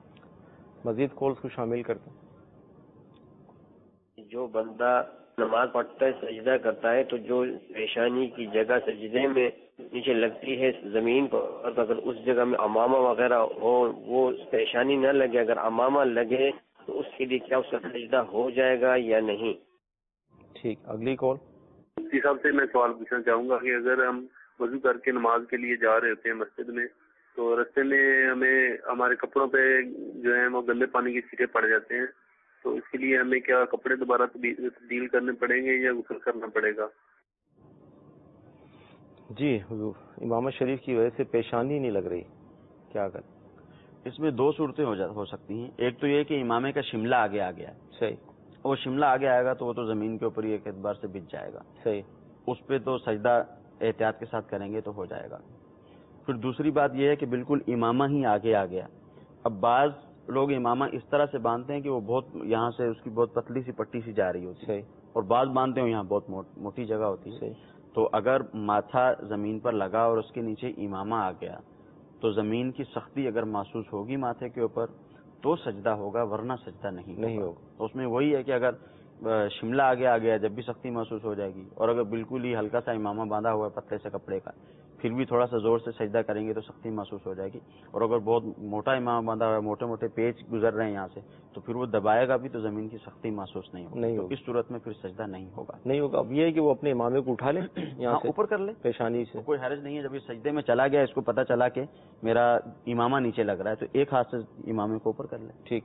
مزید کالز کو شامل کرتے ہیں. جو بندہ نماز پڑھتا ہے، سجدہ کرتا ہے، تو جو پیشانی کی جگہ سجدے میں نیچے لگتی ہے زمین پر، اور اگر اس جگہ میں امامہ وغیرہ ہو وہ پیشانی نہ لگے، اگر امامہ لگے تو اس کے لیے کیا اس کا سجدہ ہو جائے گا یا نہیں؟ ٹھیک. اگلی کال. اسی صاحب سے میں سوال پوچھنا چاہوں گا کہ اگر ہم وضو کر کے نماز کے لیے جا رہے ہوتے ہیں مسجد میں تو رستے میں ہمیں ہمارے کپڑوں پہ جو ہے وہ گندے پانی کے چھینٹے پڑ جاتے ہیں، تو اس کے لیے ہمیں کیا کپڑے دوبارہ تبدیل کرنے پڑیں گے یا غسل کرنا پڑے گا؟ جی حضور، امامت شریف کی وجہ سے پیشانی نہیں لگ رہی، کیا کریں؟ اس میں دو صورتیں ہو سکتی ہیں. ایک تو یہ کہ امامے کا شملہ آگے آ گیا. صحیح. وہ شملہ آگے آئے گا تو وہ تو زمین کے اوپر ہی ایک اعتبار سے بچ جائے گا. صحیح. اس پہ تو سجدہ احتیاط کے ساتھ کریں گے تو ہو جائے گا. پھر دوسری بات یہ ہے کہ بالکل امامہ ہی آگے آ گیا. اب بعض لوگ امامہ اس طرح سے باندھتے ہیں کہ وہ بہت یہاں سے اس کی بہت پتلی سی پٹی سی جا رہی ہوتی ہے، اور بعض باندھتے ہیں یہاں بہت موٹی جگہ ہوتی ہے. تو اگر ماتھا زمین پر لگا اور اس کے نیچے امامہ آ گیا تو زمین کی سختی اگر محسوس ہوگی ماتھے کے اوپر تو سجدہ ہوگا، ورنہ سجدہ نہیں نہیں ہوگا. تو اس میں وہی ہے کہ اگر شملہ آگے آ گیا جب بھی سختی محسوس ہو جائے گی، اور اگر بالکل ہی ہلکا سا امامہ باندھا ہوا ہے پتلے سے کپڑے کا پھر بھی تھوڑا سا زور سے سجدہ کریں گے تو سختی محسوس ہو جائے گی، اور اگر بہت موٹا امامہ باندھا ہوا ہے، موٹے موٹے پیچ گزر رہے ہیں یہاں سے، تو پھر وہ دبائے گا بھی تو زمین کی سختی محسوس نہیں ہوگی، تو اس صورت میں پھر سجدہ نہیں ہوگا نہیں ہوگا اب یہ ہے کہ وہ اپنے امامے کو اٹھا لے یہاں سے اوپر کر لے پیشانی سے، کوئی حرج نہیں ہے۔ جب یہ سجدے میں چلا گیا، اس کو پتہ چلا کہ میرا امامہ نیچے لگ رہا ہے، تو ایک ہاتھ سے امامے کو اوپر کر لے۔ ٹھیک۔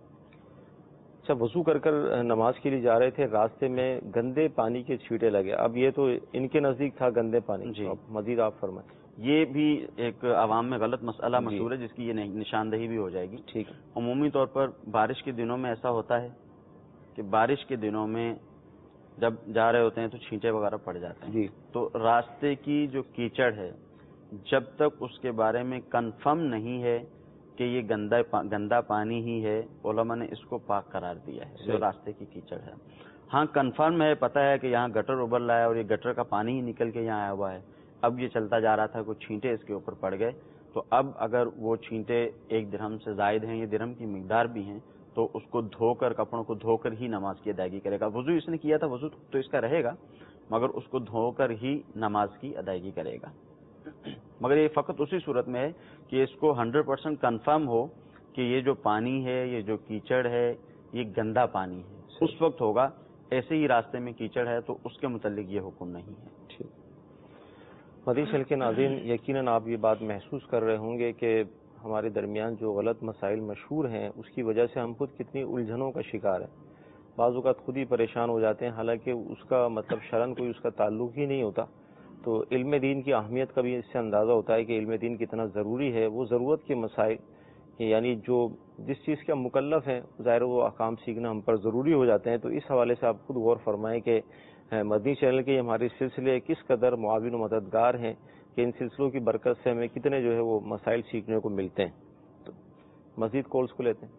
اچھا، وضو کر کر نماز کے لیے جا رہے تھے، راستے میں گندے پانی کے چھینٹے لگے، اب یہ تو ان کے نزدیک تھا گندے پانی، جی مزید آپ فرمائیں۔ یہ بھی ایک عوام میں غلط مسئلہ مشہور ہے جس کی یہ نشاندہی بھی ہو جائے گی۔ ٹھیک۔ عمومی طور پر بارش کے دنوں میں ایسا ہوتا ہے کہ بارش کے دنوں میں جب جا رہے ہوتے ہیں تو چھینٹے وغیرہ پڑ جاتے ہیں، جی تو راستے کی جو کیچڑ ہے جب تک اس کے بارے میں کنفرم نہیں ہے کہ یہ گندا گندا پانی ہی ہے، علماء نے اس کو پاک قرار دیا ہے جو راستے کی کیچڑ ہے۔ ہاں کنفرم ہے، پتہ ہے کہ یہاں گٹر ابل رہا ہے اور یہ گٹر کا پانی ہی نکل کے یہاں آیا ہوا ہے، اب یہ چلتا جا رہا تھا، کچھ چھینٹے اس کے اوپر پڑ گئے، تو اب اگر وہ چھینٹے ایک درہم سے زائد ہیں، یہ درہم کی مقدار بھی ہیں، تو اس کو دھو کر کپڑوں کو دھو کر ہی نماز کی ادائیگی کرے گا۔ وضو اس نے کیا تھا، وضو تو اس کا رہے گا، مگر اس کو دھو کر ہی نماز کی ادائیگی کرے گا، مگر یہ فقط اسی صورت میں ہے کہ اس کو ہنڈریڈ پرسینٹ کنفرم ہو کہ یہ جو پانی ہے، یہ جو کیچڑ ہے، یہ گندا پانی ہے، اس وقت ہوگا۔ ایسے ہی راستے میں کیچڑ ہے تو اس کے متعلق یہ حکم نہیں ہے۔ ٹھیک۔ مدنی چینل کے ناظرین، یقیناً آپ یہ بات محسوس کر رہے ہوں گے کہ ہمارے درمیان جو غلط مسائل مشہور ہیں اس کی وجہ سے ہم خود کتنی الجھنوں کا شکار ہیں، بعض اوقات خود ہی پریشان ہو جاتے ہیں، حالانکہ اس کا مطلب شرعاً کوئی اس کا تعلق ہی نہیں ہوتا۔ تو علم دین کی اہمیت کا بھی اس سے اندازہ ہوتا ہے کہ علم دین کتنا ضروری ہے۔ وہ ضرورت کے مسائل یعنی جو جس چیز کے ہم مکلف ہیں، ظاہر وہ احکام سیکھنا ہم پر ضروری ہو جاتے ہیں، تو اس حوالے سے آپ خود غور فرمائیں کہ مدنی چینل کے ہمارے سلسلے کس قدر معاون و مددگار ہیں کہ ان سلسلوں کی برکت سے ہمیں کتنے جو ہے وہ مسائل سیکھنے کو ملتے ہیں۔ تو مزید کالز کو لیتے ہیں۔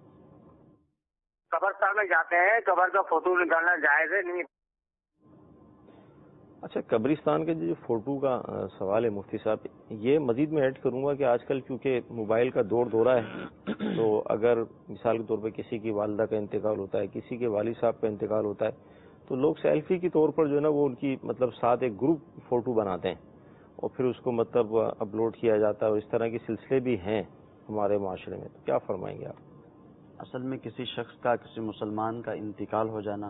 قبرستان میں جاتے ہیں، قبر کا فوٹو نکالنا جائز ہے نہیں؟ اچھا، قبرستان کے جو فوٹو کا سوال ہے مفتی صاحب، یہ مزید میں ایڈ کروں گا کہ آج کل کیونکہ موبائل کا دور دورہ ہے، تو اگر مثال کے طور پہ کسی کی والدہ کا انتقال ہوتا ہے، کسی کے والد صاحب کا انتقال ہوتا ہے، تو لوگ سیلفی کے طور پر جو ہے نا وہ ان کی مطلب ساتھ ایک گروپ فوٹو بناتے ہیں اور پھر اس کو مطلب اپلوڈ کیا جاتا ہے، اور اس طرح کے سلسلے بھی ہیں ہمارے معاشرے میں، تو کیا فرمائیں گے آپ؟ اصل میں کسی شخص کا، کسی مسلمان کا انتقال ہو جانا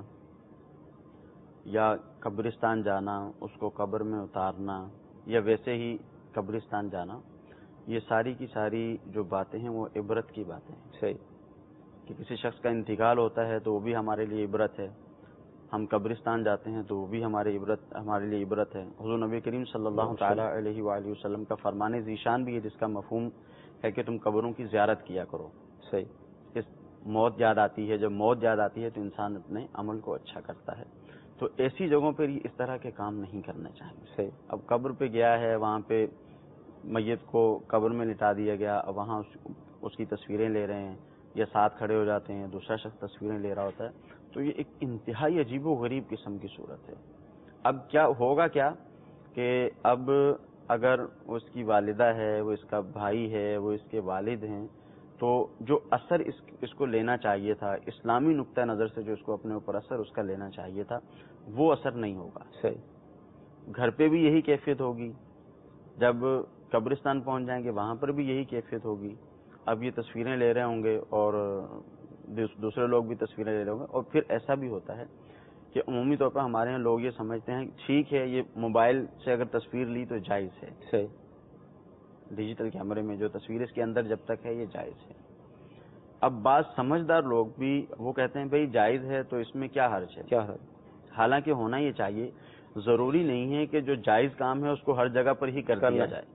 یا قبرستان جانا، اس کو قبر میں اتارنا یا ویسے ہی قبرستان جانا، یہ ساری کی ساری جو باتیں ہیں وہ عبرت کی باتیں ہیں۔ صحیح کہ کسی شخص کا انتقال ہوتا ہے تو وہ بھی ہمارے لیے عبرت ہے، ہم قبرستان جاتے ہیں تو وہ بھی ہمارے عبرت ہمارے لیے عبرت ہے۔ حضور نبی کریم صلی اللہ تعالیٰ علیہ وآلہ وسلم کا فرمان ذیشان بھی ہے جس کا مفہوم ہے کہ تم قبروں کی زیارت کیا کرو۔ صحیح۔ اس موت یاد آتی ہے، جب موت یاد آتی ہے تو انسان اپنے عمل کو اچھا کرتا ہے، تو ایسی جگہوں پر اس طرح کے کام نہیں کرنے چاہیے۔ صحیح۔ اب قبر پہ گیا ہے، وہاں پہ میت کو قبر میں لٹا دیا گیا، اب وہاں اس, اس کی تصویریں لے رہے ہیں یا ساتھ کھڑے ہو جاتے ہیں، دوسرا شخص تصویریں لے رہا ہوتا ہے، تو یہ ایک انتہائی عجیب و غریب قسم کی صورت ہے۔ اب کیا ہوگا کیا کہ اب اگر اس کی والدہ ہے، وہ اس کا بھائی ہے، وہ اس کے والد ہیں، تو جو اثر اس اس کو لینا چاہیے تھا، اسلامی نقطہ نظر سے جو اس کو اپنے اوپر اثر اس کا لینا چاہیے تھا، وہ اثر نہیں ہوگا۔ صحیح۔ گھر پہ بھی یہی کیفیت ہوگی، جب قبرستان پہنچ جائیں گے وہاں پر بھی یہی کیفیت ہوگی۔ اب یہ تصویریں لے رہے ہوں گے اور دوسرے لوگ بھی تصویریں لے رہے ہوں گے، اور پھر ایسا بھی ہوتا ہے کہ عمومی طور پر ہمارے یہاں لوگ یہ سمجھتے ہیں ٹھیک ہے یہ موبائل سے اگر تصویر لی تو جائز ہے، صحیح، ڈیجیٹل کیمرے میں جو تصویر اس کے اندر جب تک ہے یہ جائز ہے۔ اب بعض سمجھدار لوگ بھی وہ کہتے ہیں بھئی جائز ہے تو اس میں کیا حرج ہے، کیا حرج؟ حالانکہ ہونا یہ چاہیے، ضروری نہیں ہے کہ جو جائز کام ہے اس کو ہر جگہ پر ہی کر دیا جائے۔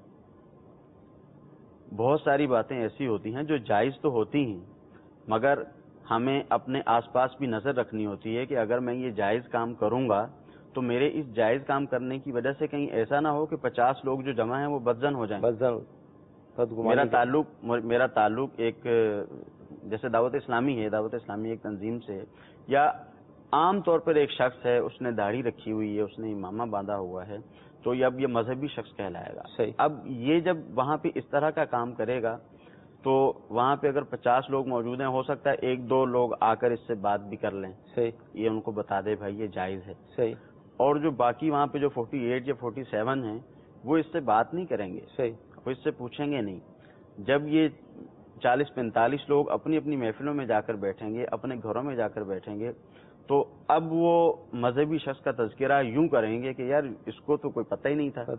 بہت ساری باتیں ایسی ہوتی ہیں جو جائز تو ہوتی ہیں، مگر ہمیں اپنے آس پاس بھی نظر رکھنی ہوتی ہے کہ اگر میں یہ جائز کام کروں گا تو میرے اس جائز کام کرنے کی وجہ سے کہیں ایسا نہ ہو کہ پچاس لوگ جو جمع ہیں وہ بدزن ہو جائیں۔ بدزن، میرا تعلق میرا تعلق ایک جیسے دعوت اسلامی ہے، دعوت اسلامی ایک تنظیم سے، یا عام طور پر ایک شخص ہے، اس نے داڑھی رکھی ہوئی ہے، اس نے امامہ باندھا ہوا ہے، تو یہ اب یہ مذہبی شخص کہلائے گا۔ صحیح۔ اب یہ جب وہاں پہ اس طرح کا کام کرے گا تو وہاں پہ اگر پچاس لوگ موجود ہیں، ہو سکتا ہے ایک دو لوگ آ کر اس سے بات بھی کر لیں، صحیح، یہ ان کو بتا دے بھائی یہ جائز ہے، صحیح، اور جو باقی وہاں پہ جو فورٹی ایٹ یا فورٹی سیون ہیں وہ اس سے بات نہیں کریں گے، صحیح، وہ اس سے پوچھیں گے نہیں. جب یہ چالیس پینتالیس لوگ اپنی اپنی محفلوں میں جا کر بیٹھیں گے، اپنے گھروں میں جا کر بیٹھیں گے، تو اب وہ مذہبی شخص کا تذکرہ یوں کریں گے کہ یار اس کو تو کوئی پتہ ہی نہیں تھا،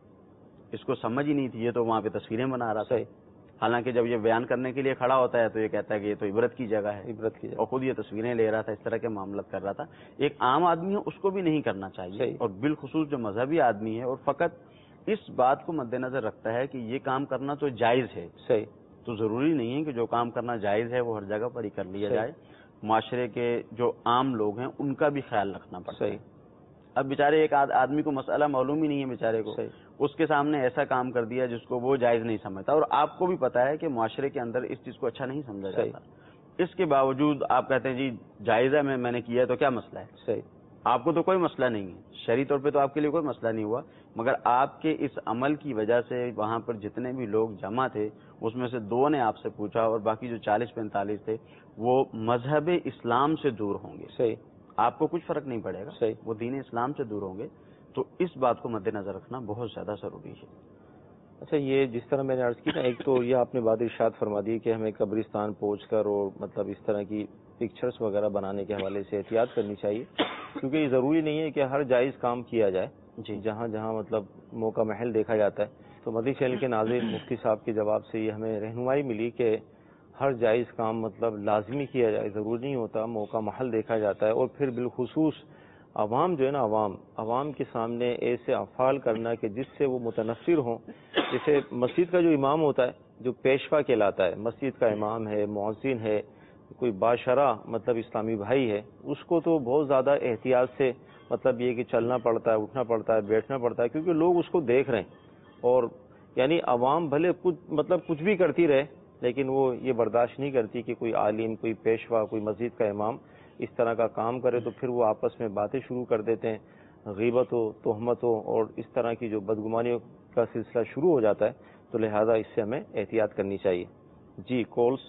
اس کو سمجھ ہی نہیں تھی، یہ تو وہاں پہ تصویریں بنا رہا تھا. حالانکہ جب یہ بیان کرنے کے لیے کھڑا ہوتا ہے تو یہ کہتا ہے کہ یہ تو عبرت کی جگہ ہے، عبرت کی جگہ، اور خود یہ تصویریں لے رہا تھا، اس طرح کے معاملات کر رہا تھا. ایک عام آدمی ہے اس کو بھی نہیں کرنا چاہیے، اور بالخصوص جو مذہبی آدمی ہے اور فقط اس بات کو مد نظر رکھتا ہے کہ یہ کام کرنا تو جائز ہے، صحیح، تو ضروری نہیں ہے کہ جو کام کرنا جائز ہے وہ ہر جگہ پر ہی کر لیا جائے. معاشرے کے جو عام لوگ ہیں ان کا بھی خیال رکھنا پڑتا ہے. اب بیچارے ایک آدمی کو مسئلہ معلوم ہی نہیں ہے بیچارے کو، اس کے سامنے ایسا کام کر دیا جس کو وہ جائز نہیں سمجھتا، اور آپ کو بھی پتا ہے کہ معاشرے کے اندر اس چیز کو اچھا نہیں سمجھا جاتا. اس کے باوجود آپ کہتے ہیں جی جائز ہے، میں میں نے کیا ہے تو کیا مسئلہ ہے. صحیح، آپ کو تو کوئی مسئلہ نہیں ہے، شرعی طور پہ تو آپ کے لیے کوئی مسئلہ نہیں ہوا، مگر آپ کے اس عمل کی وجہ سے وہاں پر جتنے بھی لوگ جمع تھے اس میں سے دو نے آپ سے پوچھا، اور باقی جو چالیس پینتالیس تھے وہ مذہب اسلام سے دور ہوں گے. صحیح، آپ کو کچھ فرق نہیں پڑے گا، صحیح، وہ دین اسلام سے دور ہوں گے. تو اس بات کو مد نظر رکھنا بہت زیادہ ضروری ہے. اچھا، یہ جس طرح میں نے عرض کی نا، ایک تو یہ آپ نے بات ارشاد فرما دی کہ ہمیں قبرستان پہنچ کر اور مطلب اس طرح کی پکچرز وغیرہ بنانے کے حوالے سے احتیاط کرنی چاہیے، کیونکہ یہ ضروری نہیں ہے کہ ہر جائز کام کیا جائے. جی، جہاں جہاں مطلب موقع محل دیکھا جاتا ہے. تو مدنی چینل کے ناظرین مفتی صاحب کے جواب سے یہ ہمیں رہنمائی ملی کہ ہر جائز کام مطلب لازمی کیا جائے، ضروری نہیں ہوتا، موقع محل دیکھا جاتا ہے. اور پھر بالخصوص عوام جو ہے نا، عوام عوام کے سامنے ایسے افعال کرنا کہ جس سے وہ متنفر ہوں. جیسے مسجد کا جو امام ہوتا ہے، جو پیشوا کہلاتا ہے، مسجد کا امام ہے، مؤذن ہے، کوئی باشرہ مطلب اسلامی بھائی ہے، اس کو تو بہت زیادہ احتیاط سے مطلب یہ کہ چلنا پڑتا ہے، اٹھنا پڑتا ہے، بیٹھنا پڑتا ہے، کیونکہ لوگ اس کو دیکھ رہے ہیں. اور یعنی عوام بھلے کچھ مطلب کچھ بھی کرتی رہے، لیکن وہ یہ برداشت نہیں کرتی کہ کوئی عالم، کوئی پیشوا، کوئی مسجد کا امام اس طرح کا کام کرے. تو پھر وہ آپس میں باتیں شروع کر دیتے ہیں، غیبت ہو، تہمت ہو، اور اس طرح کی جو بدگمانیوں کا سلسلہ شروع ہو جاتا ہے. تو لہذا اس سے ہمیں احتیاط کرنی چاہیے. جی، کالس.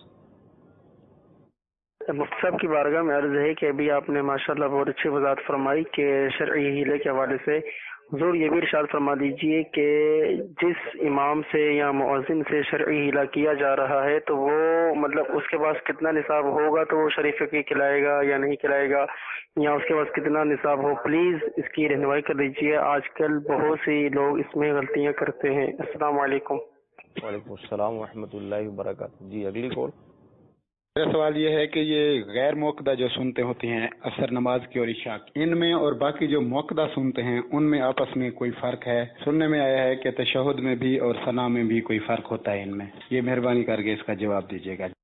مفتی صاحب کی بارگاہ میں عرض ہے کہ ابھی آپ نے ماشاءاللہ بہت اچھی وضاحت فرمائی کہ شرعی ہیلے کے حوالے سے حضور یہ بھی ارشاد فرما دیجئے کہ جس امام سے یا مؤذن سے شرعی ہیلا کیا جا رہا ہے تو وہ مطلب اس کے پاس کتنا نصاب ہوگا تو وہ شریف کی کھلائے گا یا نہیں کھلائے گا، یا اس کے پاس کتنا نصاب ہو، پلیز اس کی رہنمائی کر دیجئے. آج کل بہت سی لوگ اس میں غلطیاں کرتے ہیں. السلام علیکم. وعلیکم السلام ورحمۃ اللہ وبرکاتہ. جی، اگلی کال. میرا سوال یہ ہے کہ یہ غیر موقدہ جو سنتے ہوتی ہیں عصر نماز کی اور عشاء کی، ان میں اور باقی جو موقدہ سنتے ہیں ان میں آپس میں کوئی فرق ہے؟ سننے میں آیا ہے کہ تشہد میں بھی اور ثنا میں بھی کوئی فرق ہوتا ہے ان میں. یہ مہربانی کر کے اس کا جواب دیجیے گا.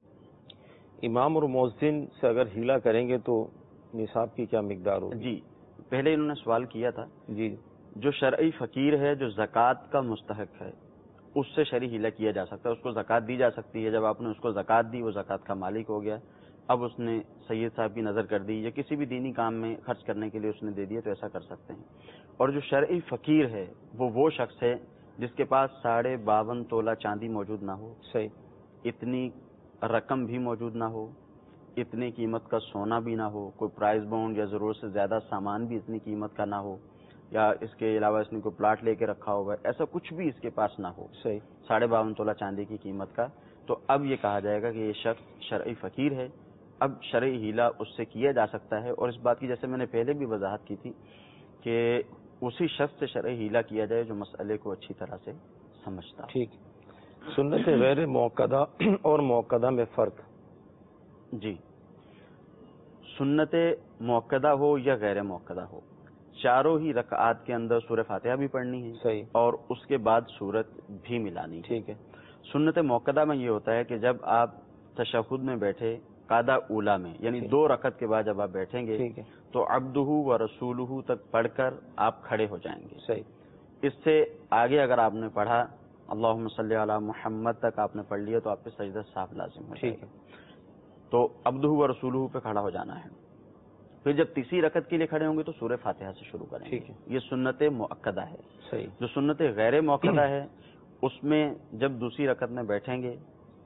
امام اور مؤذن سے اگر ہیلا کریں گے تو نصاب کی کیا مقدار ہوگی؟ جی، پہلے انہوں نے سوال کیا تھا. جی، جو شرعی فقیر ہے، جو زکوٰۃ کا مستحق ہے، اس سے شرعی ہیلا کیا جا سکتا ہے، اس کو زکوٰۃ دی جا سکتی ہے. جب آپ نے اس کو زکوٰۃ دی، وہ زکوٰۃ کا مالک ہو گیا. اب اس نے سید صاحب کی نظر کر دی یا کسی بھی دینی کام میں خرچ کرنے کے لیے اس نے دے دیا تو ایسا کر سکتے ہیں. اور جو شرعی فقیر ہے وہ وہ شخص ہے جس کے پاس ساڑھے باون تولہ چاندی موجود نہ ہو، صحیح، اتنی رقم بھی موجود نہ ہو، اتنی قیمت کا سونا بھی نہ ہو، کوئی پرائز بونڈ یا ضرورت سے زیادہ سامان بھی اتنی قیمت کا نہ ہو، یا اس کے علاوہ اس نے کوئی پلاٹ لے کے رکھا ہوگا، ایسا کچھ بھی اس کے پاس نہ ہو، صحیح، ساڑھے باون تولہ چاندی کی قیمت کا. تو اب یہ کہا جائے گا کہ یہ شخص شرعی فقیر ہے. اب شرعی ہیلا اس سے کیا جا سکتا ہے. اور اس بات کی جیسے میں نے پہلے بھی وضاحت کی تھی کہ اسی شخص سے شرعی ہیلا کیا جائے جو مسئلے کو اچھی طرح سے سمجھتا. ٹھیک. سنت غیر موقدہ اور موقدہ میں فرق. جی، سنت موقدہ ہو یا غیر موقدہ ہو، چاروں ہی رکعات کے اندر سورہ فاتحہ بھی پڑھنی ہے، صحیح، اور اس کے بعد سورت بھی ملانی. ٹھیک ہے. سنت موقدہ میں یہ ہوتا ہے کہ جب آپ تشہد میں بیٹھے قعدہ اولا میں، یعنی دو رکعت کے بعد جب آپ بیٹھیں گے تو عبدہ و رسولہ تک پڑھ کر آپ کھڑے ہو جائیں گے. صحیح. اس سے آگے اگر آپ نے پڑھا اللہم صلی علی محمد تک آپ نے پڑھ لیا تو آپ پہ سجدہ صاف لازم ہو جائے گا. تو عبدہ و رسولہ پہ کھڑا ہو جانا ہے. پھر جب تیسری رکعت کے لیے کھڑے ہوں گے تو سورہ فاتحہ سے شروع کریں گے. یہ سنت مؤکدہ ہے. صحیح. جو سنت غیر مؤکدہ ہے اس میں جب دوسری رکعت میں بیٹھیں گے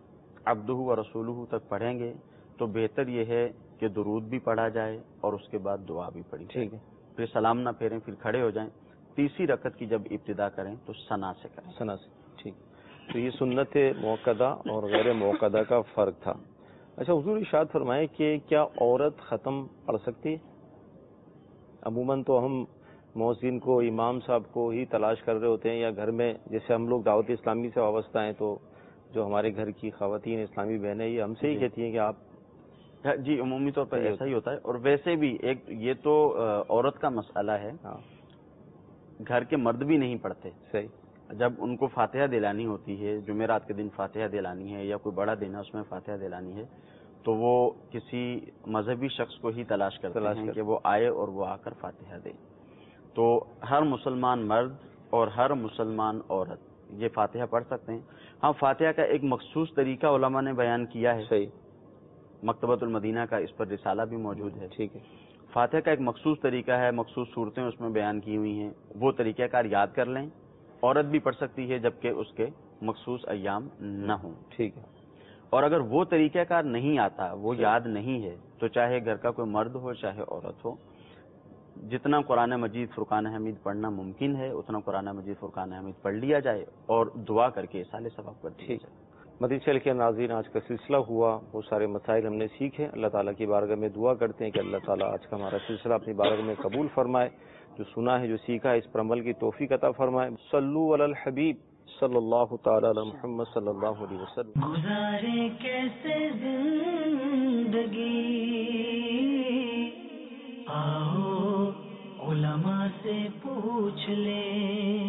عبدہ و رسولہ تک پڑھیں گے تو بہتر یہ ہے کہ درود بھی پڑھا جائے اور اس کے بعد دعا بھی پڑھی جائے. ٹھیک ہے. پھر سلام نہ پھیریں، پھر کھڑے ہو جائیں. تیسری رکعت کی جب ابتدا کریں تو ثنا سے کریں. ثنا سے. ٹھیک. تو یہ سنت موقدہ اور غیر موقدہ کا فرق تھا. اچھا حضور ارشاد فرمائیں کہ کیا عورت ختم پڑھ سکتی ہے؟ عموماً تو ہم مؤذن کو، امام صاحب کو ہی تلاش کر رہے ہوتے ہیں، یا گھر میں جیسے ہم لوگ دعوت اسلامی سے وابستہ ہیں تو جو ہمارے گھر کی خواتین اسلامی بہنیں یہ ہم سے ہی کہتی ہیں کہ آپ. جی عمومی طور پر ایسا ہی ہوتا ہے. اور ویسے بھی ایک یہ تو عورت کا مسئلہ ہے، گھر کے مرد بھی نہیں پڑھتے. صحیح. جب ان کو فاتحہ دلانی ہوتی ہے، جمعرات کے دن فاتحہ دلانی ہے یا کوئی بڑا دن ہے اس میں فاتحہ دلانی ہے، تو وہ کسی مذہبی شخص کو ہی تلاش کرتے ہیں کہ وہ آئے اور وہ آ کر فاتحہ دے. تو ہر مسلمان مرد اور ہر مسلمان عورت یہ فاتحہ پڑھ سکتے ہیں. ہاں فاتحہ کا ایک مخصوص طریقہ علماء نے بیان کیا ہے. صحیح. مکتبۃ المدینہ کا اس پر رسالہ بھی موجود ہے. ٹھیک ہے. فاتحہ کا ایک مخصوص طریقہ ہے، مخصوص صورتیں اس میں بیان کی ہوئی ہیں، وہ طریقہ کار یاد کر لیں. عورت بھی پڑھ سکتی ہے جبکہ اس کے مخصوص ایام نہ ہوں. ٹھیک ہے. اور اگر وہ طریقہ کار نہیں آتا، وہ یاد نہیں ہے، تو چاہے گھر کا کوئی مرد ہو چاہے عورت ہو، جتنا قرآن مجید فرقان حمید پڑھنا ممکن ہے اتنا قرآن مجید فرقان حمید پڑھ لیا جائے اور دعا کر کے اصال ثواب کر دیا جائے. مدنی چینل کے ناظرین، آج کا سلسلہ ہوا، بہت سارے مسائل ہم نے سیکھے. اللہ تعالیٰ کی بارگاہ میں دعا کرتے ہیں کہ اللہ تعالیٰ آج کا ہمارا سلسلہ اپنی بارگاہ میں قبول فرمائے. جو سنا ہے، جو سیکھا ہے، اس پر عمل کی توفیق عطا فرمائے. صلو علی الحبیب صلی اللہ تعالی علی محمد صلی اللہ علیہ وسلم. گزارے کیسے زندگی، آؤ علماء سے پوچھ لیں.